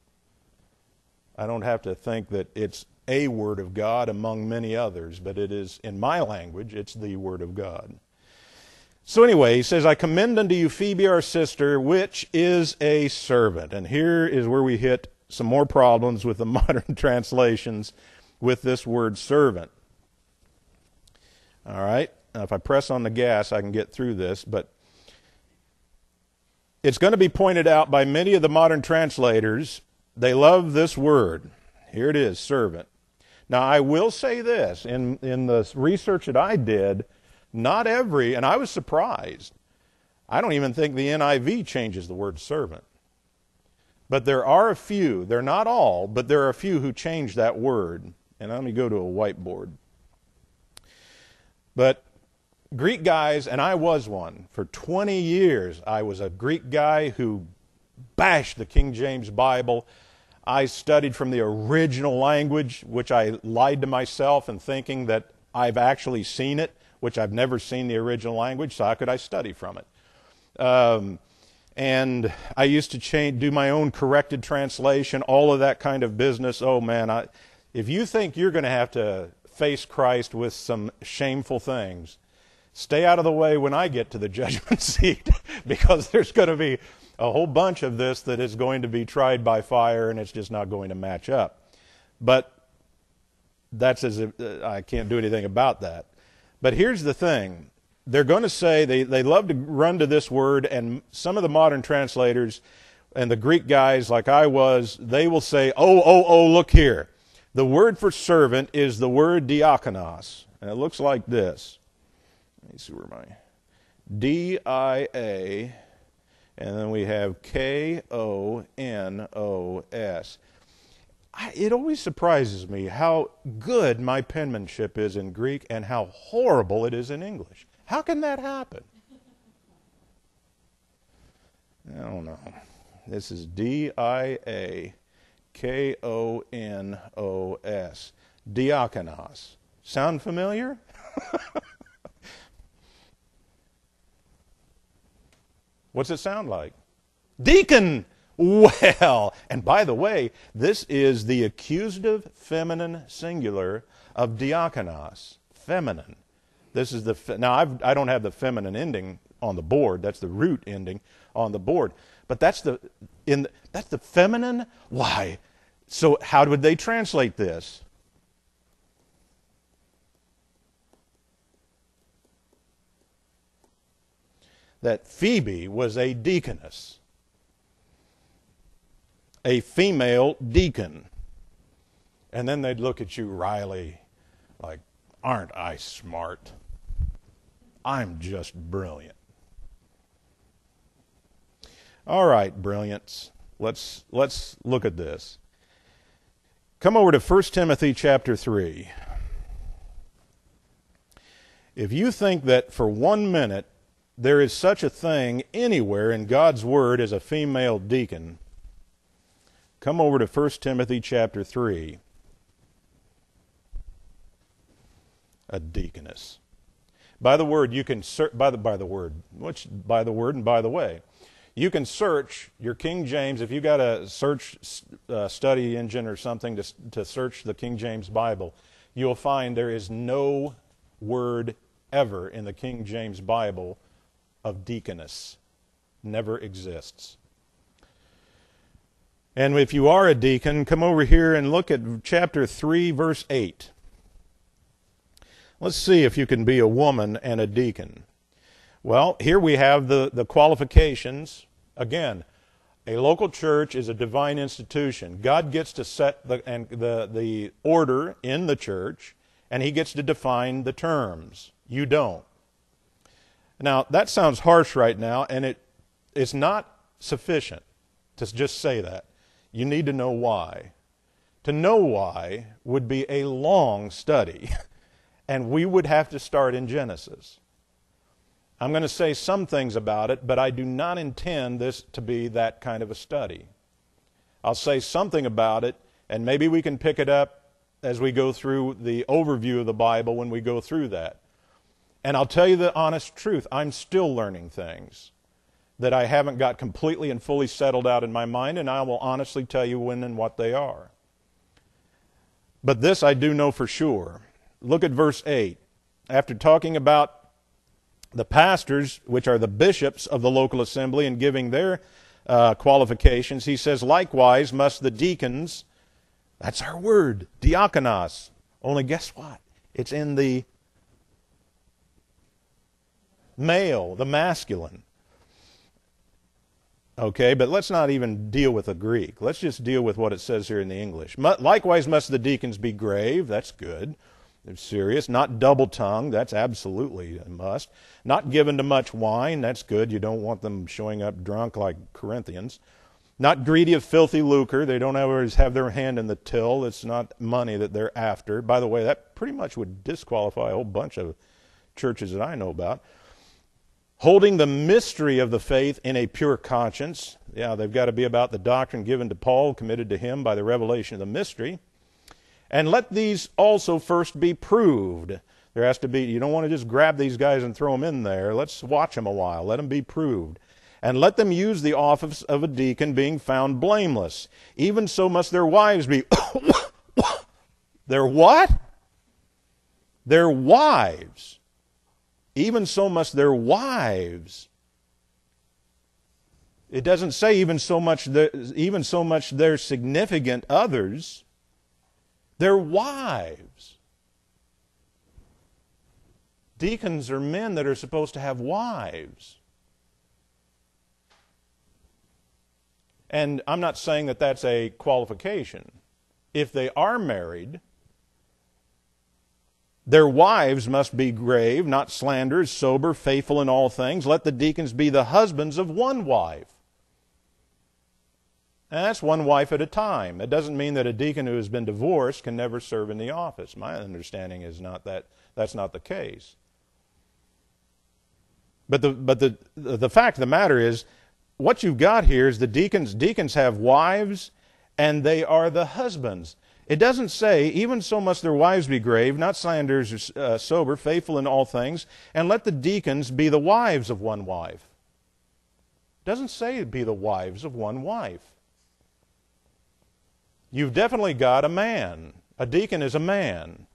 S1: I don't have to think that it's a Word of God among many others, but it is, in my language, it's the Word of God. So anyway, he says, I commend unto you Phoebe our sister, which is a servant. And here is where we hit some more problems with the modern translations with this word servant. All right, now if I press on the gas, I can get through this, but it's going to be pointed out by many of the modern translators they love this word. Here it is, servant. Now, I will say this. In, in the research that I did, not every, and I was surprised, I don't even think the N I V changes the word servant. But there are a few, they're not all, but there are a few who change that word. And let me go to a whiteboard. But Greek guys, and I was one, for twenty years I was a Greek guy who bashed the King James Bible. I studied from the original language, which I lied to myself in thinking that I've actually seen it, which I've never seen the original language, so how could I study from it? Um, and I used to change, do my own corrected translation, all of that kind of business. Oh man, I, if you think you're going to have to face Christ with some shameful things, stay out of the way when I get to the judgment seat, because there's going to be a whole bunch of this that is going to be tried by fire, and it's just not going to match up. But that's as if, uh, I can't do anything about that. But here's the thing. They're going to say, they, they love to run to this word, and some of the modern translators and the Greek guys like I was, they will say, oh, oh, oh, look here. The word for servant is the word diakonos, and it looks like this. Let me see where my D I A, and then we have K O N O S. I, it always surprises me how good my penmanship is in Greek and how horrible it is in English. How can that happen? I don't know. This is D I A K O N O S. Diakonos. Sound familiar? What's it sound like? Deacon! Well, and by the way, this is the accusative feminine singular of diakonos. Feminine. This is the, fe- now I've, I don't have the feminine ending on the board. That's the root ending on the board. But that's the, in the, that's the feminine. Why? So how would they translate this? That Phoebe was a deaconess, a female deacon. And then they'd look at you, Riley, like, aren't I smart? I'm just brilliant. All right, brilliance. Let's let's look at this. Come over to First Timothy chapter three. If you think that for one minute there is such a thing anywhere in God's Word as a female deacon, come over to First Timothy chapter three. A deaconess. By the word, you can search, by the, by the word, which, by the word and by the way, you can search your King James, if you got a search uh, study engine or something to, to search the King James Bible, you'll find there is no word ever in the King James Bible of deaconess. Never exists. And if you are a deacon, come over here and look at chapter three, verse eight. Let's see if you can be a woman and a deacon. Well, here we have the, the qualifications. Again, a local church is a divine institution. God gets to set the, and the, the order in the church, and He gets to define the terms. You don't. Now, that sounds harsh right now, and it it's not sufficient to just say that. You need to know why. To know why would be a long study, and we would have to start in Genesis. I'm going to say some things about it, but I do not intend this to be that kind of a study. I'll say something about it, and maybe we can pick it up as we go through the overview of the Bible when we go through that. And I'll tell you the honest truth, I'm still learning things that I haven't got completely and fully settled out in my mind, and I will honestly tell you when and what they are. But this I do know for sure. Look at verse eight. After talking about the pastors, which are the bishops of the local assembly, and giving their uh, qualifications, he says, likewise must the deacons, that's our word, diakonos. Only guess what? It's in the male, the masculine. Okay, but let's not even deal with the Greek. Let's just deal with what it says here in the English. Likewise must the deacons be grave. That's good. They're serious. Not double-tongued. That's absolutely a must. Not given to much wine. That's good. You don't want them showing up drunk like Corinthians. Not greedy of filthy lucre. They don't always have their hand in the till. It's not money that they're after. By the way, that pretty much would disqualify a whole bunch of churches that I know about. Holding the mystery of the faith in a pure conscience. Yeah, they've got to be about the doctrine given to Paul, committed to him by the revelation of the mystery. And let these also first be proved. There has to be, you don't want to just grab these guys and throw them in there. Let's watch them a while. Let them be proved. And let them use the office of a deacon, being found blameless. Even so must their wives be. Their what? Their wives. Even so must their wives. It doesn't say even so much, the, even so much their significant others. Their wives. Deacons are men that are supposed to have wives. And I'm not saying that that's a qualification. If they are married, their wives must be grave, not slanderers, sober, faithful in all things. Let the deacons be the husbands of one wife. And that's one wife at a time. It doesn't mean that a deacon who has been divorced can never serve in the office. My understanding is not that that's not the case. But the but the the fact of the matter is, what you've got here is the deacons deacons have wives, and they are the husbands. It doesn't say, even so must their wives be grave, not slanderers, uh, sober, faithful in all things, and let the deacons be the wives of one wife. It doesn't say be the wives of one wife. You've definitely got a man. A deacon is a man.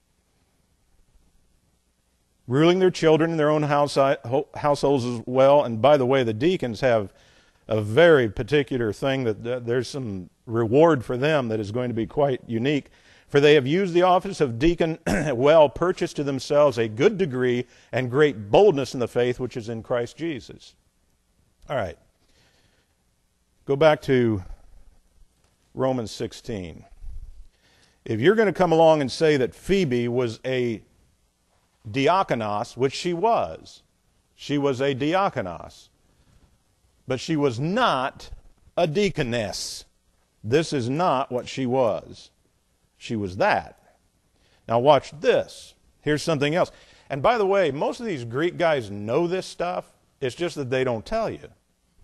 S1: Ruling their children in their own house, households as well. And by the way, the deacons have a very particular thing that, that there's some reward for them that is going to be quite unique. For they have used the office of deacon well, purchased to themselves a good degree and great boldness in the faith which is in Christ Jesus. All right. Go back to Romans sixteen. If you're going to come along and say that Phoebe was a diakonos, which she was, she was a diakonos, but she was not a deaconess. This is not what she was. She was that. Now watch this. Here's something else. And by the way, most of these Greek guys know this stuff. It's just that they don't tell you.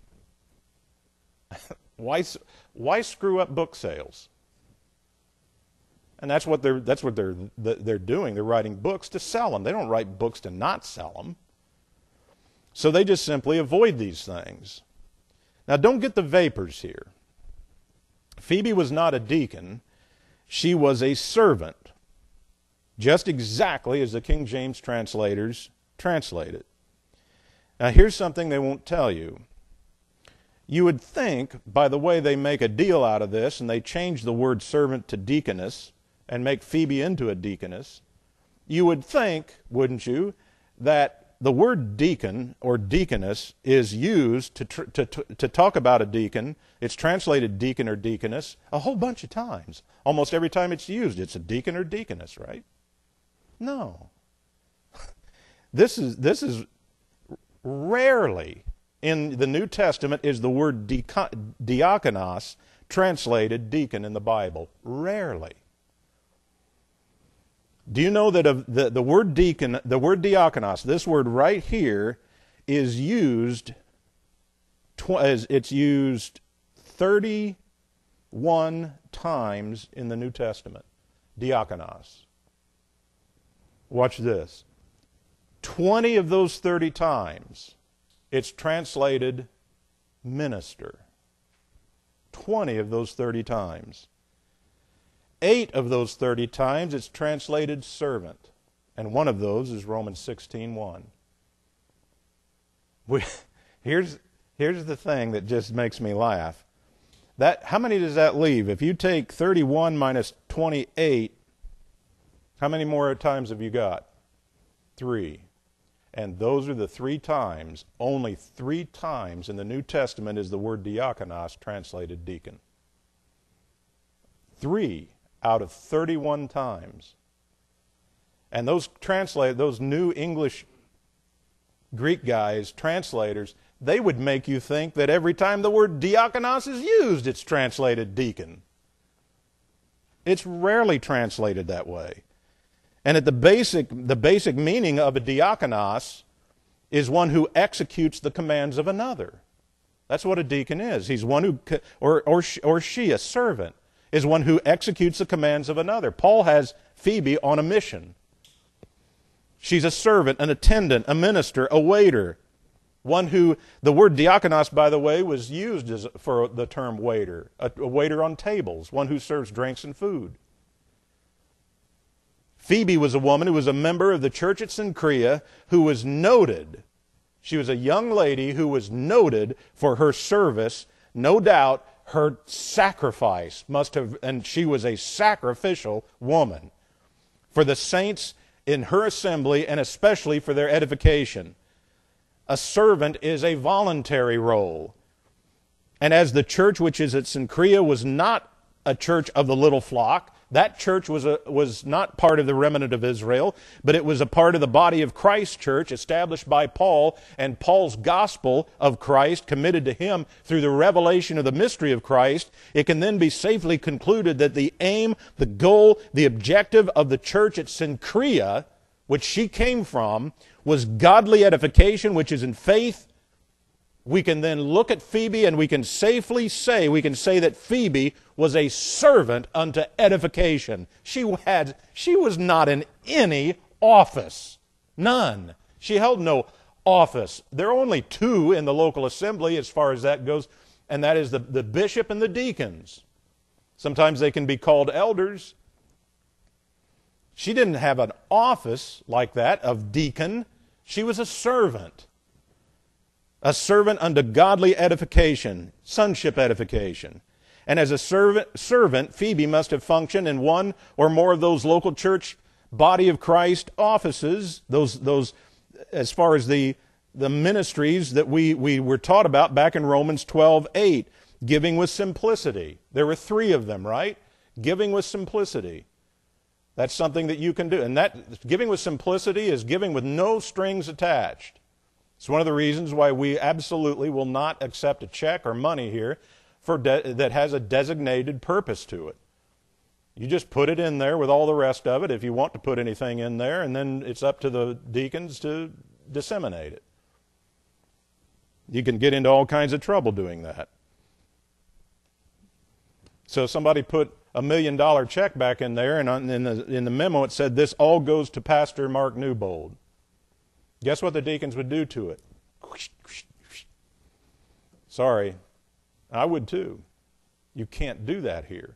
S1: Why, why screw up book sales? And that's what they're that's what they're they're doing. They're writing books to sell them. They don't write books to not sell them. So they just simply avoid these things. Now don't get the vapors here. Phoebe was not a deacon. She was a servant. Just exactly as the King James translators translate it. Now here's something they won't tell you. You would think, by the way they make a deal out of this, and they change the word servant to deaconess, and make Phoebe into a deaconess, you would think, wouldn't you, that the word deacon or deaconess is used to, tr- to, to, to talk about a deacon. It's translated deacon or deaconess a whole bunch of times. Almost every time it's used, it's a deacon or deaconess, right? No. This is, this is rarely in the New Testament is the word deacon, diakonos translated deacon in the Bible. Rarely. Do you know that of the, the word deacon, the word diakonos, this word right here, is used, tw- it's used thirty-one times in the New Testament. Diakonos. Watch this. twenty of those thirty times, it's translated minister. twenty of those thirty times. Eight of those thirty times it's translated servant. And one of those is Romans sixteen one. We, here's, here's the thing that just makes me laugh. That, how many does that leave? If you take thirty-one minus twenty-eight, how many more times have you got? Three. And those are the three times, only three times in the New Testament is the word diakonos translated deacon. Three out of thirty-one times. And those translate, those New English Greek guys, translators, they would make you think that every time the word diakonos is used, it's translated deacon. It's rarely translated that way. And at the basic, the basic meaning of a diakonos is one who executes the commands of another. That's what a deacon is. He's one who, or, or, or she, a servant, is one who executes the commands of another. Paul has Phoebe on a mission. She's a servant, an attendant, a minister, a waiter. One who, the word diakonos, by the way, was used as, for the term waiter. A, a waiter on tables, one who serves drinks and food. Phoebe was a woman who was a member of the church at Cenchrea who was noted. She was a young lady who was noted for her service. No doubt her sacrifice must have, and she was a sacrificial woman for the saints in her assembly and especially for their edification. A servant is a voluntary role. And as the church which is at Cenchrea was not a church of the little flock, that church was a, was not part of the remnant of Israel, but it was a part of the body of Christ church established by Paul, and Paul's gospel of Christ committed to him through the revelation of the mystery of Christ. It can then be safely concluded that the aim, the goal, the objective of the church at Cenchrea, which she came from, was godly edification, which is in faith. We can then look at Phoebe and we can safely say, we can say that Phoebe was a servant unto edification. She had, she was not in any office. None. She held no office. There are only two in the local assembly as far as that goes, and that is the, the bishop and the deacons. Sometimes they can be called elders. She didn't have an office like that of deacon. She was a servant. A servant unto godly edification, sonship edification. And as a servant, servant, Phoebe must have functioned in one or more of those local church body of Christ offices, those, those as far as the, the ministries that we, we were taught about back in Romans twelve eight. Giving with simplicity. There were three of them, right? Giving with simplicity. That's something that you can do. And that giving with simplicity is giving with no strings attached. It's one of the reasons why we absolutely will not accept a check or money here for de- that has a designated purpose to it. You just put it in there with all the rest of it if you want to put anything in there, and then it's up to the deacons to disseminate it. You can get into all kinds of trouble doing that. So somebody put a million dollar check back in there, and in the, in the memo it said, "This all goes to Pastor Mark Newbold." Guess what the deacons would do to it? Sorry, I would too. You can't do that here.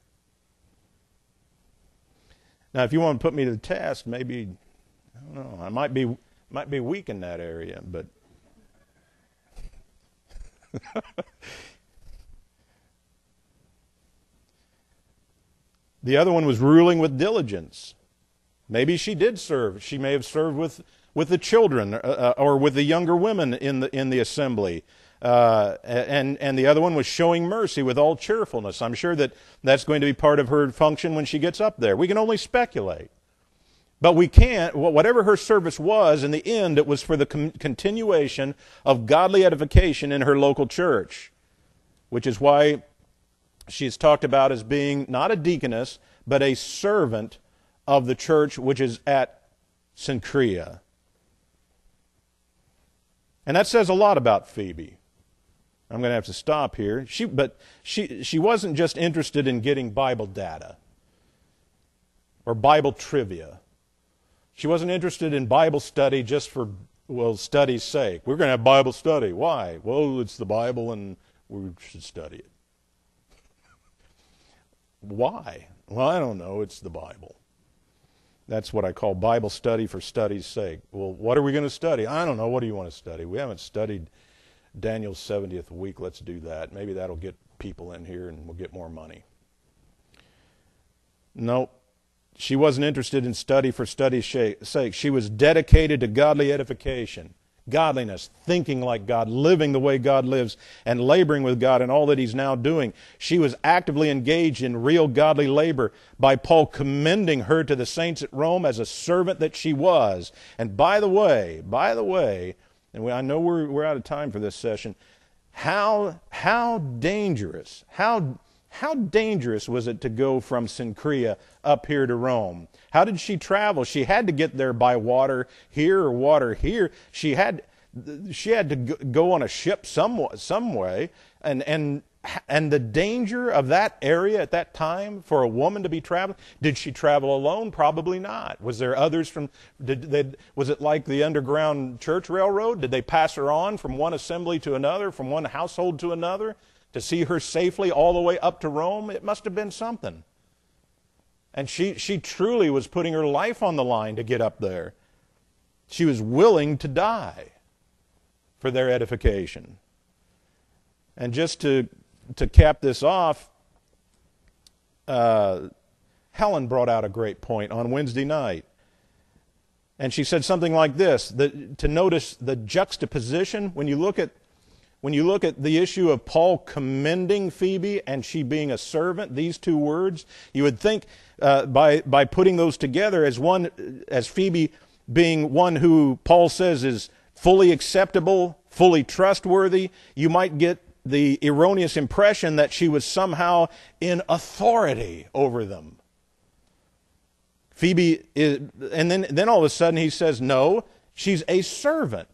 S1: Now, if you want to put me to the test, maybe, I don't know, I might be, might be weak in that area, but the other one was ruling with diligence. Maybe she did serve. She may have served with, with the children uh, or with the younger women in the in the assembly. Uh, and, and the other one was showing mercy with all cheerfulness. I'm sure that that's going to be part of her function when she gets up there. We can only speculate. But we can't, whatever her service was, in the end, it was for the con- continuation of godly edification in her local church, which is why she's talked about as being not a deaconess, but a servant of the church which is at Cenchrea. And that says a lot about Phoebe. I'm going to have to stop here. She, but she, she wasn't just interested in getting Bible data or Bible trivia. She wasn't interested in Bible study just for, well, study's sake. We're going to have Bible study. Why? Well, it's the Bible and we should study it. Why? Well, I don't know. It's the Bible. That's what I call Bible study for study's sake. Well, what are we going to study? I don't know. What do you want to study? We haven't studied Daniel's seventieth week. Let's do that. Maybe that'll get people in here and we'll get more money. Nope. She wasn't interested in study for study's sake. She was dedicated to godly edification, godliness, thinking like God, living the way God lives, and laboring with God in all that he's now doing. She was actively engaged in real godly labor by Paul commending her to the saints at Rome as a servant that she was. And by the way, by the way, and we, I know we're, we're out of time for this session, how, how dangerous, how How dangerous was it to go from Cenchrea up here to Rome? How did she travel? She had to get there by water here or water here. She had she had to go on a ship some some way, and and and the danger of that area at that time for a woman to be traveling. Did she travel alone? Probably not. Was there others from? Did they, was it like the Underground Church Railroad? Did they pass her on from one assembly to another, from one household to another? To see her safely all the way up to Rome, it must have been something. And she, she truly was putting her life on the line to get up there. She was willing to die for their edification. And just to, to cap this off, uh, Helen brought out a great point on Wednesday night. And she said something like this, that, to notice the juxtaposition when you look at When you look at the issue of Paul commending Phoebe and she being a servant, these two words, you would think uh, by by putting those together as one, as Phoebe being one who Paul says is fully acceptable, fully trustworthy, you might get the erroneous impression that she was somehow in authority over them. Phoebe is, and then then all of a sudden he says, no, she's a servant.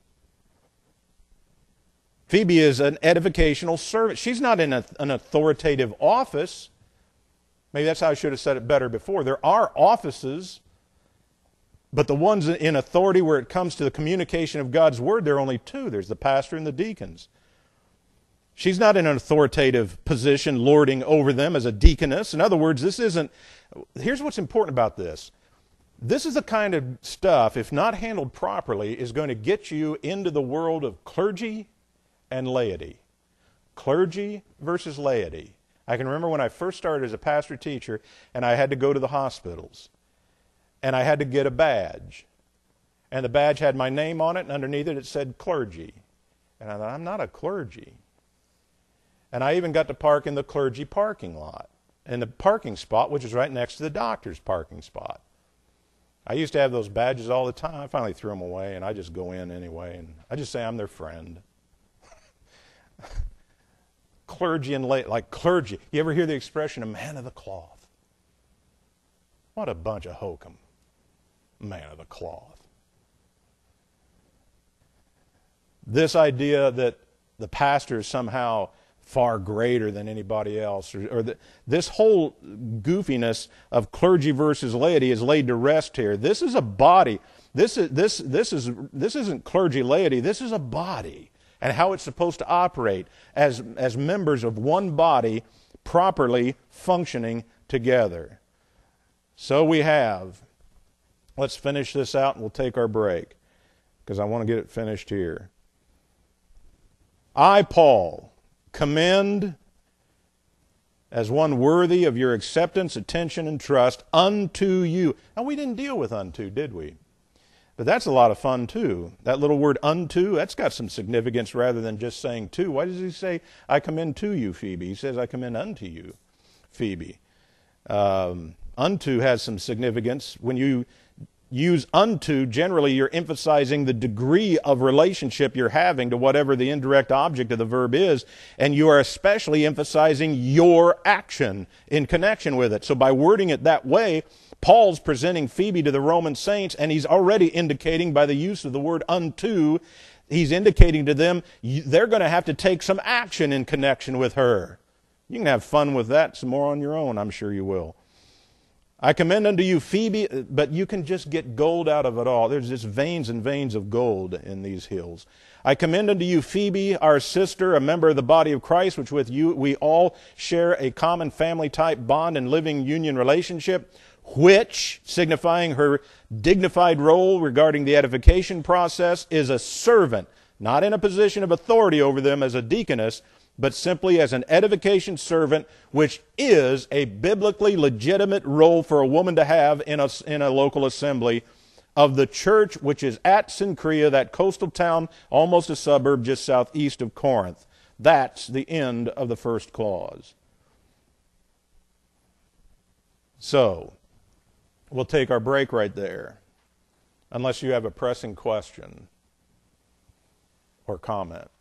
S1: Phoebe is an edificational servant. She's not in a, an authoritative office. Maybe that's how I should have said it better before. There are offices, but the ones in authority where it comes to the communication of God's Word, there are only two. There's the pastor and the deacons. She's not in an authoritative position lording over them as a deaconess. In other words, this isn't... Here's what's important about this. This is the kind of stuff, if not handled properly, is going to get you into the world of clergy and laity. Clergy versus laity. I can remember when I first started as a pastor teacher and I had to go to the hospitals and I had to get a badge. And the badge had my name on it, and underneath it it said clergy. And I thought, I'm not a clergy. And I even got to park in the clergy parking lot, in the parking spot, which is right next to the doctor's parking spot. I used to have those badges all the time. I finally threw them away, and I just go in anyway, and I just say I'm their friend. Clergy and lay, like clergy. You ever hear the expression, a man of the cloth? What a bunch of hokum. Man of the cloth. This idea that the pastor is somehow far greater than anybody else, or, or the, this whole goofiness of clergy versus laity is laid to rest here. This is a body. This is this this is this isn't clergy laity. This is a body. And how it's supposed to operate as, as members of one body properly functioning together. So we have, let's finish this out and we'll take our break because I want to get it finished here. I, Paul, commend as one worthy of your acceptance, attention, and trust unto you. Now, we didn't deal with unto, did we? But that's a lot of fun, too. That little word unto, that's got some significance rather than just saying to. Why does he say, I commend to you, Phoebe? He says, I commend unto you, Phoebe. Um, unto has some significance. When you use unto, generally you're emphasizing the degree of relationship you're having to whatever the indirect object of the verb is, and you are especially emphasizing your action in connection with it. So by wording it that way, Paul's presenting Phoebe to the Roman saints, and he's already indicating by the use of the word unto, he's indicating to them they're going to have to take some action in connection with her. You can have fun with that some more on your own, I'm sure you will. I commend unto you Phoebe, but you can just get gold out of it all. There's just veins and veins of gold in these hills. I commend unto you Phoebe, our sister, a member of the body of Christ, which with you we all share a common family-type bond and living union relationship, which, signifying her dignified role regarding the edification process, is a servant, not in a position of authority over them as a deaconess, but simply as an edification servant, which is a biblically legitimate role for a woman to have in a, in a local assembly of the church, which is at Cenchrea, that coastal town, almost a suburb just southeast of Corinth. That's the end of the first clause. So, we'll take our break right there, unless you have a pressing question or comment.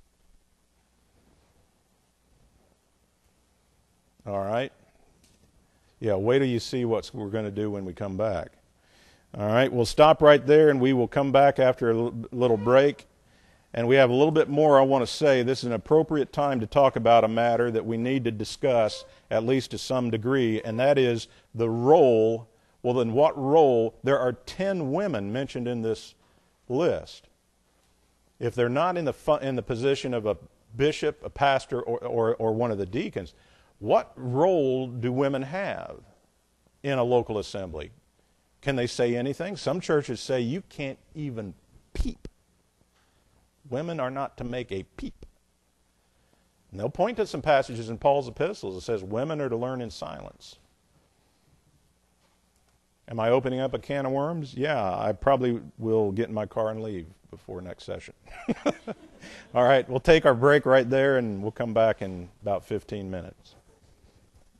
S1: All right? Yeah, wait till you see what we're going to do when we come back. All right, we'll stop right there, and we will come back after a little break. And we have a little bit more I want to say. This is an appropriate time to talk about a matter that we need to discuss, at least to some degree, and that is the role. Well, then what role? There are ten women mentioned in this list. If they're not in the fu- in the position of a bishop, a pastor, or, or, or one of the deacons, what role do women have in a local assembly? Can they say anything? Some churches say you can't even peep. Women are not to make a peep. And they'll point to some passages in Paul's epistles that says women are to learn in silence. Am I opening up a can of worms? Yeah, I probably will get in my car and leave before next session. All right, we'll take our break right there, and we'll come back in about fifteen minutes.